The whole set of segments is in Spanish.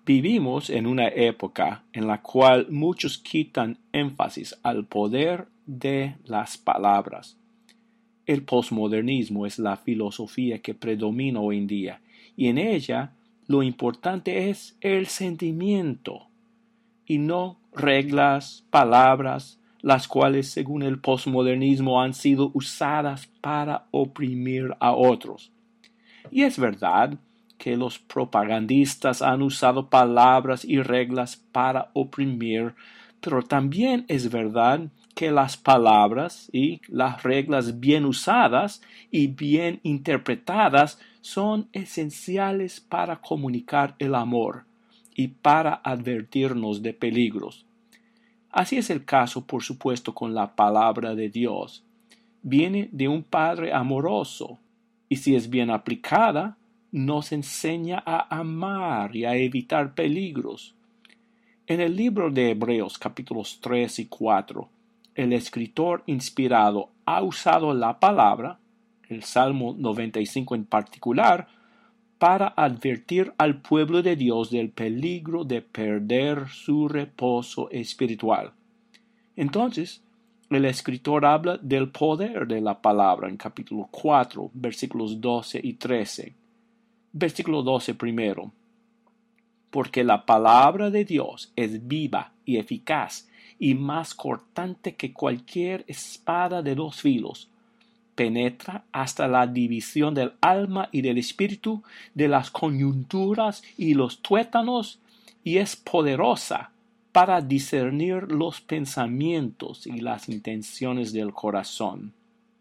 Vivimos en una época en la cual muchos quitan énfasis al poder de las palabras. El posmodernismo es la filosofía que predomina hoy en día, y en ella lo importante es el sentimiento, y no reglas, palabras, las cuales según el posmodernismo han sido usadas para oprimir a otros. Y es verdad que los propagandistas han usado palabras y reglas para oprimir, pero también es verdad que las palabras y las reglas bien usadas y bien interpretadas son esenciales para comunicar el amor y para advertirnos de peligros. Así es el caso, por supuesto, con la palabra de Dios. Viene de un Padre amoroso, y si es bien aplicada, nos enseña a amar y a evitar peligros. En el libro de Hebreos capítulos 3 y 4, el escritor inspirado ha usado la palabra, el Salmo 95 en particular, para advertir al pueblo de Dios del peligro de perder su reposo espiritual. Entonces, el escritor habla del poder de la palabra en capítulo 4, versículos 12 y 13. Versículo 12 primero. Porque la palabra de Dios es viva y eficaz y más cortante que cualquier espada de dos filos. Penetra hasta la división del alma y del espíritu, de las coyunturas y los tuétanos, y es poderosa para discernir los pensamientos y las intenciones del corazón.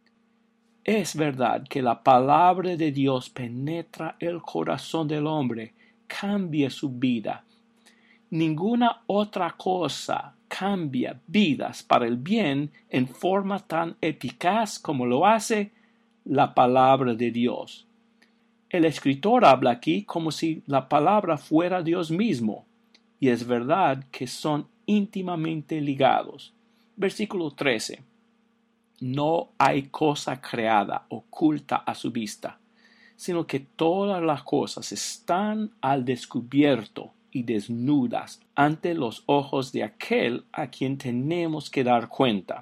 Es verdad que la palabra de Dios penetra el corazón del hombre, cambia su vida. Ninguna otra cosa cambia vidas para el bien en forma tan eficaz como lo hace la palabra de Dios. El escritor habla aquí como si la palabra fuera Dios mismo, y es verdad que son íntimamente ligados. Versículo 13. No hay cosa creada oculta a su vista, sino que todas las cosas están al descubierto y desnudas ante los ojos de aquel a quien tenemos que dar cuenta.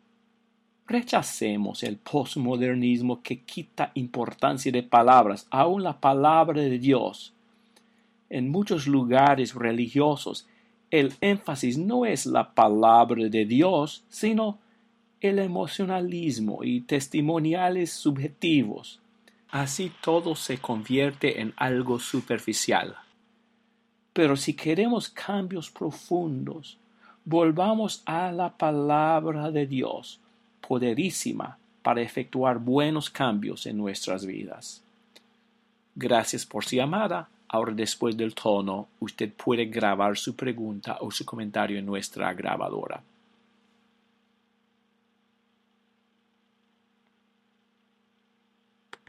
Rechacemos el posmodernismo que quita importancia de palabras, aun la palabra de Dios. En muchos lugares religiosos, el énfasis no es la palabra de Dios, sino el emocionalismo y testimoniales subjetivos. Así todo se convierte en algo superficial. Pero si queremos cambios profundos, volvamos a la palabra de Dios, poderísima para efectuar buenos cambios en nuestras vidas. Gracias por su llamada. Ahora, después del tono, usted puede grabar su pregunta o su comentario en nuestra grabadora.